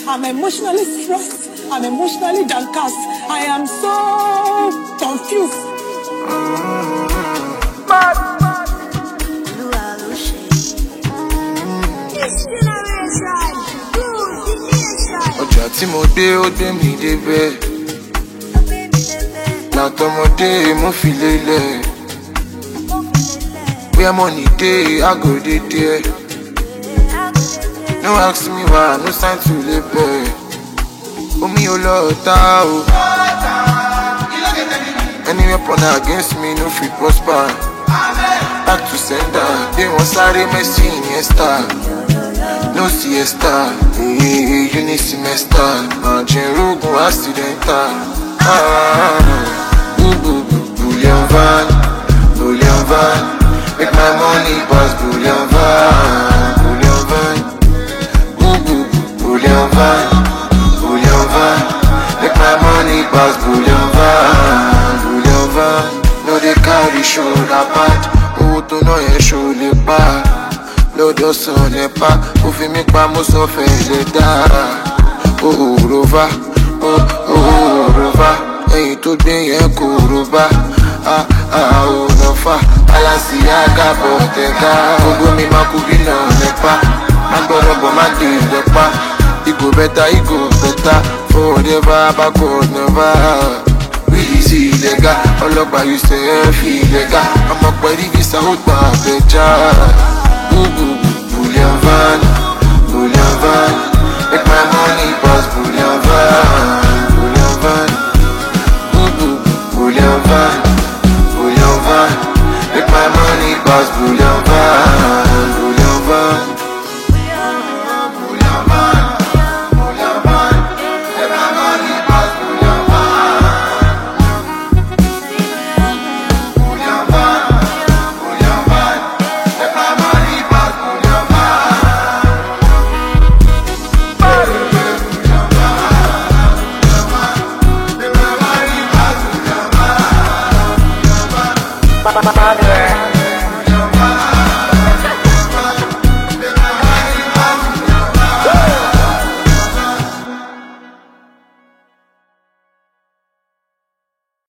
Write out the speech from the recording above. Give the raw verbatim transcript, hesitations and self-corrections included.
I'm emotionally stressed. I'm emotionally downcast. I am so confused. Mad. Ọjà tí mo dé ó dé mi débẹ̀, látọmọdé mo fi lélẹ̀. Where money dey, I go dey there. No ask me why, no sign to label. Omi ò lọ ta o. Any weapon against me no fit prosper. Back to sender, they want sáré Messi Iniesta. No siesta, hey, you need semester. Margin rogun accidental. Ah, boo boo boo, bullion van, bullion van. Make my money pass bullion van, bullion van. Boo boo boo, bullion van, bullion van. Make my money pass bullion van, bullion van. No they carry shoulder pad, owó tó ná yẹn ṣó lè pa. Lọ́dọ̀ sàn nípa, ó fi mí pa mo sọ fẹ́ lè dá. Oh rova, oh oh rova, ẹ̀yìn tó gbé yẹn kò rova. Ah ah oh lọ́fà, Balenciaga Bottega. Gbogbo mi máa kú bí náà nípa, má gbọ́dọ̀ bọ̀ má dé ìlẹ́pà. Igo bẹ́ta, igo bẹ́ta, forever backward never. Easy illegal, ọlọ́pàá yìí ṣe é fi illegal. Ọmọ pẹ̀lú visa ó gbà àbẹ̀já. Bullion van, bullion van. Make my money pass bullion van, bullion van. Bullion van, bullion van. Make my money pass bullion van, bullion van. Bullion van, bullion van. Make my money pass bullion van. Bullion van, bullion van. Make my money pass bullion van. Bullion van, make my money pass bullion van.